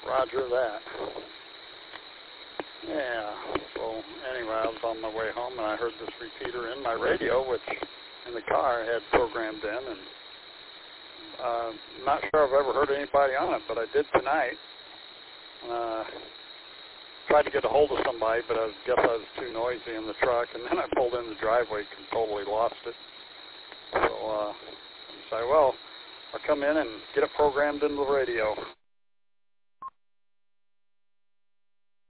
Roger that. Yeah, so anyway, I was on my way home and I heard this repeater in my radio, which in the car I had programmed in, and not sure I've ever heard anybody on it, but I did tonight. Tried to get a hold of somebody, but I guess I was too noisy in the truck, and then I pulled in the driveway and totally lost it. So I decided, well, I'll come in and get it programmed into the radio.